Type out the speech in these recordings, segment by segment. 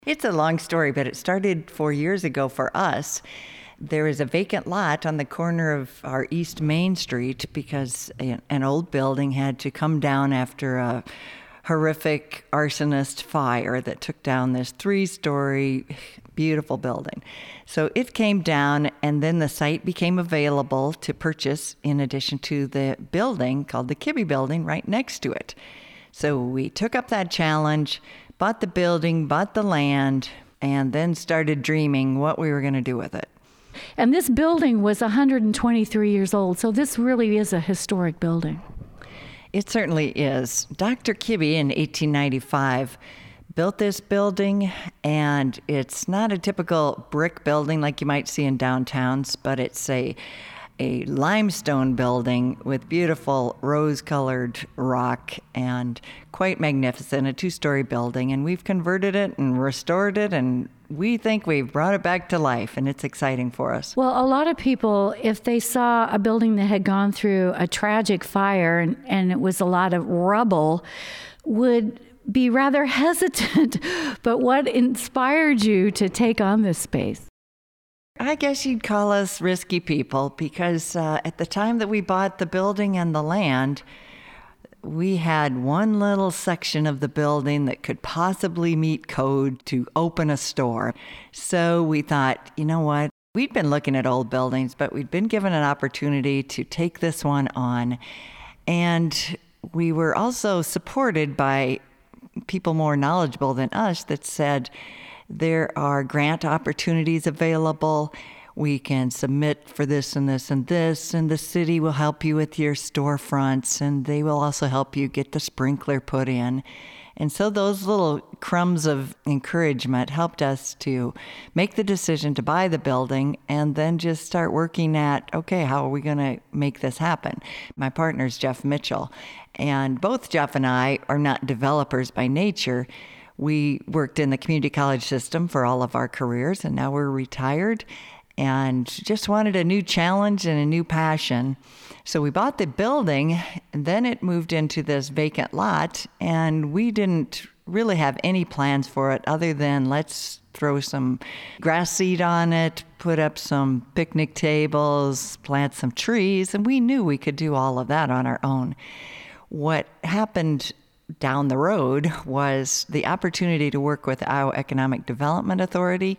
It's a long story, but it started 4 years ago for us. There is a vacant lot on the corner of our East Main Street because an old building had to come down after a horrific arsonist fire that took down this 3-story beautiful building. So it came down, and then the site became available to purchase in addition to the building called the Kibbe Building right next to it. So we took up that challenge, bought the building, bought the land, and then started dreaming what we were going to do with it. And this building was 123 years old, so this really is a historic building. It certainly is. Dr. Kibbe in 1895 built this building, and it's not a typical brick building like you might see in downtowns, but it's a limestone building with beautiful rose-colored rock and quite magnificent, a 2-story building. And we've converted it and restored it, and we think we've brought it back to life, and it's exciting for us. Well, a lot of people, if they saw a building that had gone through a tragic fire and it was a lot of rubble, would be rather hesitant. But what inspired you to take on this space? I guess you'd call us risky people because at the time that we bought the building and the land, we had one little section of the building that could possibly meet code to open a store. So we thought, you know what? We'd been looking at old buildings, but we'd been given an opportunity to take this one on. And we were also supported by people more knowledgeable than us that said, there are grant opportunities available. We can submit for this and this and this, and the city will help you with your storefronts, and they will also help you get the sprinkler put in. And so those little crumbs of encouragement helped us to make the decision to buy the building and then just start working at, okay, how are we going to make this happen? My partner's Jeff Mitchell, and both Jeff and I are not developers by nature. We worked in the community college system for all of our careers, and now we're retired and just wanted a new challenge and a new passion. So we bought the building, and then it moved into this vacant lot, and we didn't really have any plans for it other than let's throw some grass seed on it, put up some picnic tables, plant some trees, and we knew we could do all of that on our own. What happened down the road was the opportunity to work with Iowa Economic Development Authority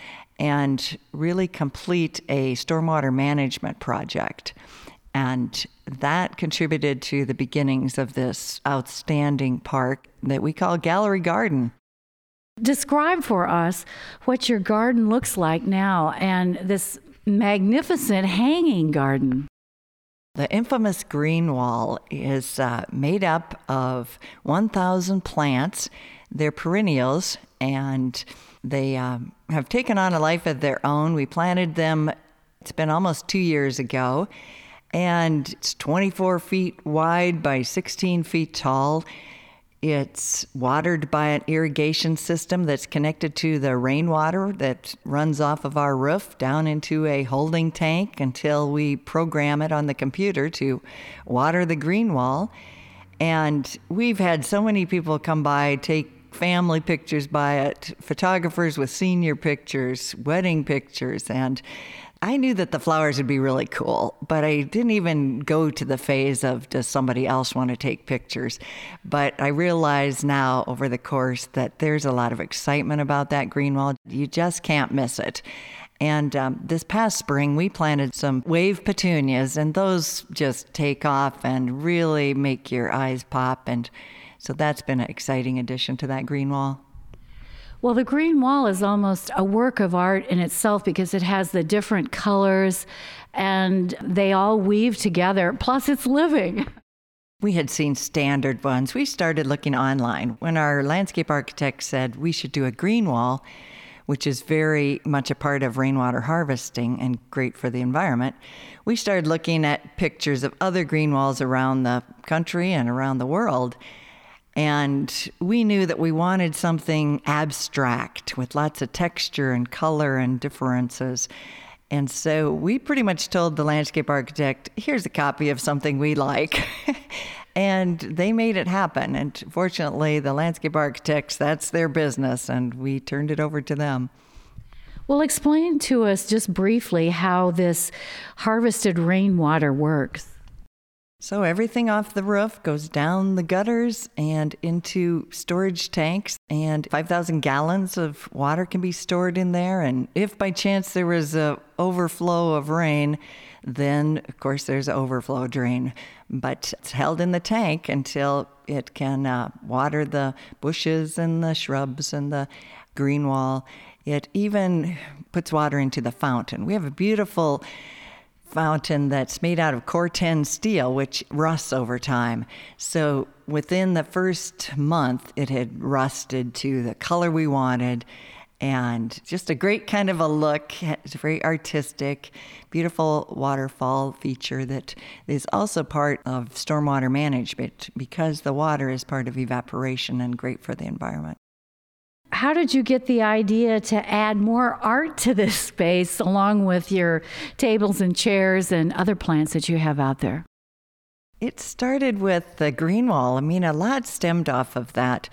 and really complete a stormwater management project. And that contributed to the beginnings of this outstanding park that we call Gallery Garden. Describe for us what your garden looks like now and this magnificent hanging garden. The infamous green wall is made up of 1,000 plants. They're perennials, and they have taken on a life of their own. We planted them, it's been almost 2 years ago, and it's 24 feet wide by 16 feet tall. It's watered by an irrigation system that's connected to the rainwater that runs off of our roof down into a holding tank until we program it on the computer to water the green wall. And we've had so many people come by, take family pictures by it, photographers with senior pictures, wedding pictures, and I knew that the flowers would be really cool, but I didn't even go to the phase of does somebody else want to take pictures. But I realize now over the course that there's a lot of excitement about that green wall. You just can't miss it. And this past spring, we planted some wave petunias, and those just take off and really make your eyes pop. And so that's been an exciting addition to that green wall. Well, the green wall is almost a work of art in itself because it has the different colors and they all weave together. Plus, it's living. We had seen standard ones. We started looking online when our landscape architect said we should do a green wall, which is very much a part of rainwater harvesting and great for the environment. We started looking at pictures of other green walls around the country and around the world. And we knew that we wanted something abstract with lots of texture and color and differences. And so we pretty much told the landscape architect, here's a copy of something we like. And they made it happen. And fortunately, the landscape architects, that's their business, and we turned it over to them. Well, explain to us just briefly how this harvested rainwater works. So everything off the roof goes down the gutters and into storage tanks, and 5,000 gallons of water can be stored in there. And if by chance there was an overflow of rain, then of course there's an overflow drain. But it's held in the tank until it can water the bushes and the shrubs and the green wall. It even puts water into the fountain. We have a beautiful fountain that's made out of Corten steel, which rusts over time. So within the first month, it had rusted to the color we wanted, and just a great kind of a look. It's very artistic, beautiful waterfall feature that is also part of stormwater management because the water is part of evaporation and great for the environment. How did you get the idea to add more art to this space along with your tables and chairs and other plants that you have out there? It started with the green wall. I mean, a lot stemmed off of that.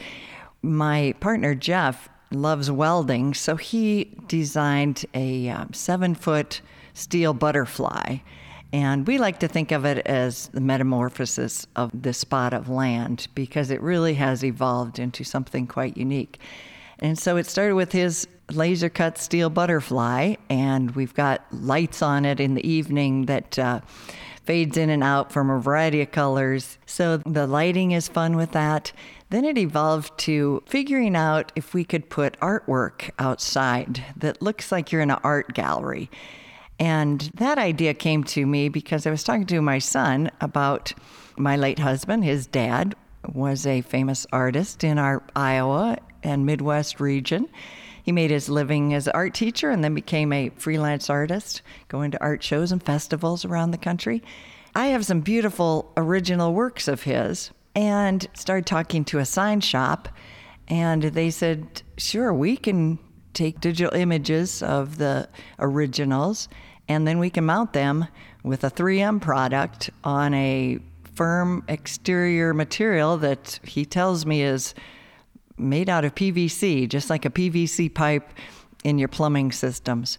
My partner, Jeff, loves welding, so he designed a 7-foot steel butterfly. And we like to think of it as the metamorphosis of this spot of land because it really has evolved into something quite unique. And so it started with his laser cut steel butterfly, and we've got lights on it in the evening that fades in and out from a variety of colors. So the lighting is fun with that. Then it evolved to figuring out if we could put artwork outside that looks like you're in an art gallery. And that idea came to me because I was talking to my son about my late husband. His dad was a famous artist in our Iowa and Midwest region. He made his living as an art teacher and then became a freelance artist, going to art shows and festivals around the country. I have some beautiful original works of his and started talking to a sign shop, and they said, sure, we can take digital images of the originals and then we can mount them with a 3M product on a firm exterior material that he tells me is made out of PVC, just like a PVC pipe in your plumbing systems.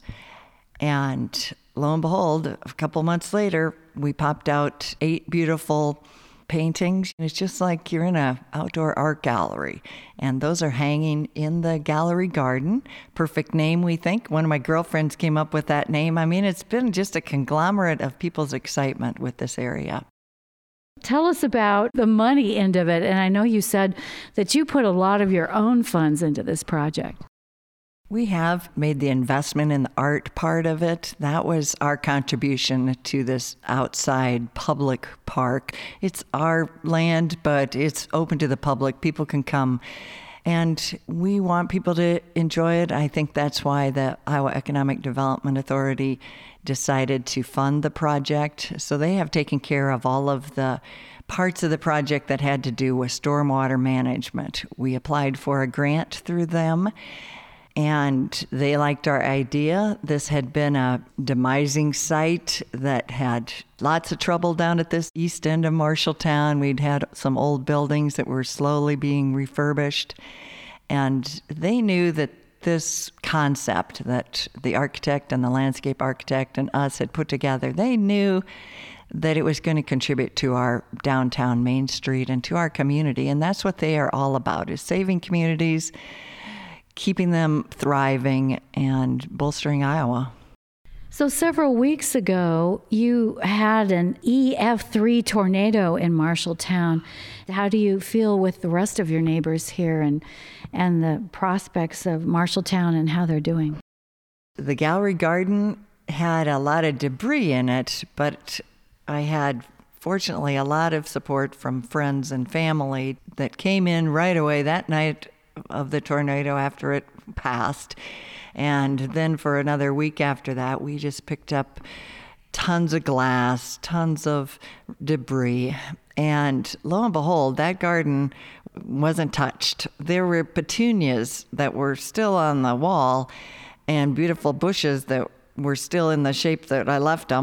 And lo and behold, a couple months later, we popped out 8 beautiful paintings. It's just like you're in an outdoor art gallery. And those are hanging in the gallery garden. Perfect name, we think. One of my girlfriends came up with that name. I mean, it's been just a conglomerate of people's excitement with this area. Tell us about the money end of it. And I know you said that you put a lot of your own funds into this project. We have made the investment in the art part of it. That was our contribution to this outside public park. It's our land, but it's open to the public. People can come. And we want people to enjoy it. I think that's why the Iowa Economic Development Authority decided to fund the project. So they have taken care of all of the parts of the project that had to do with stormwater management. We applied for a grant through them, and they liked our idea. This had been a demising site that had lots of trouble down at this east end of Marshalltown. We'd had some old buildings that were slowly being refurbished, and they knew that this concept that the architect and the landscape architect and us had put together, they knew that it was going to contribute to our downtown Main Street and to our community. And that's what they are all about, is saving communities, keeping them thriving, and bolstering Iowa. So several weeks ago, you had an EF3 tornado in Marshalltown. How do you feel with the rest of your neighbors here and the prospects of Marshalltown and how they're doing? The gallery garden had a lot of debris in it, but I had, fortunately, a lot of support from friends and family that came in right away that night of the tornado after it passed. And then for another week after that, we just picked up tons of glass, tons of debris. And lo and behold, that garden wasn't touched. There were petunias that were still on the wall and beautiful bushes that were still in the shape that I left them.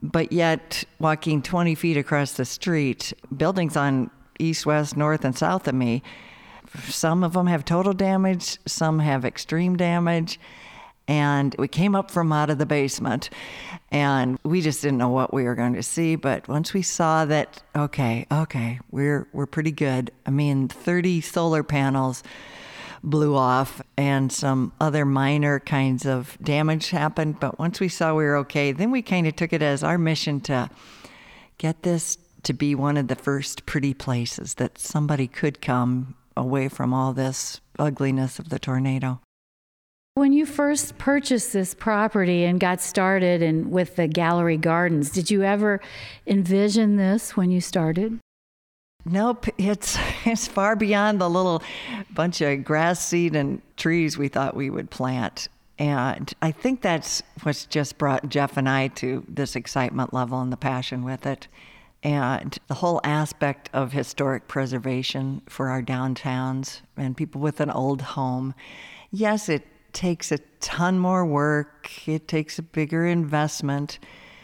But yet, walking 20 feet across the street, buildings on east, west, north, and south of me, some of them have total damage, some have extreme damage. And we came up from out of the basement, and we just didn't know what we were going to see. But once we saw that, okay, we're pretty good. I mean, 30 solar panels blew off, and some other minor kinds of damage happened. But once we saw we were okay, then we kind of took it as our mission to get this to be one of the first pretty places that somebody could come away from all this ugliness of the tornado. When you first purchased this property and got started with the Gallery Gardens, did you ever envision this when you started? Nope, it's far beyond the little bunch of grass seed and trees we thought we would plant. And I think that's what's just brought Jeff and I to this excitement level and the passion with it. And the whole aspect of historic preservation for our downtowns and people with an old home. Yes, it takes a ton more work. It takes a bigger investment.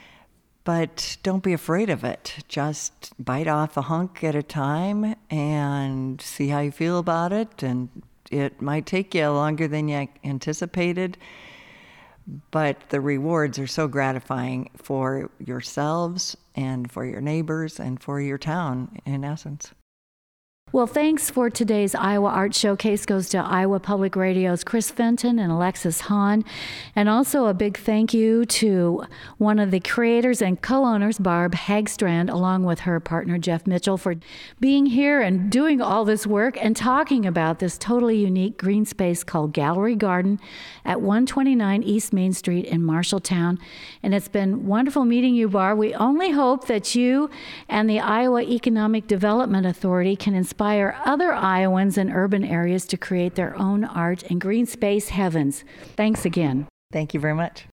But don't be afraid of it. Just bite off a hunk at a time and see how you feel about it. And it might take you longer than you anticipated, but the rewards are so gratifying for yourselves and for your neighbors and for your town, in essence. Well, thanks for today's Iowa Art Showcase goes to Iowa Public Radio's Chris Fenton and Alexis Hahn. And also a big thank you to one of the creators and co-owners, Barb Hagstrand, along with her partner, Jeff Mitchell, for being here and doing all this work and talking about this totally unique green space called Gallery Garden at 129 East Main Street in Marshalltown. And it's been wonderful meeting you, Barb. We only hope that you and the Iowa Economic Development Authority can inspire other Iowans in urban areas to create their own art and green space heavens. Thanks again. Thank you very much.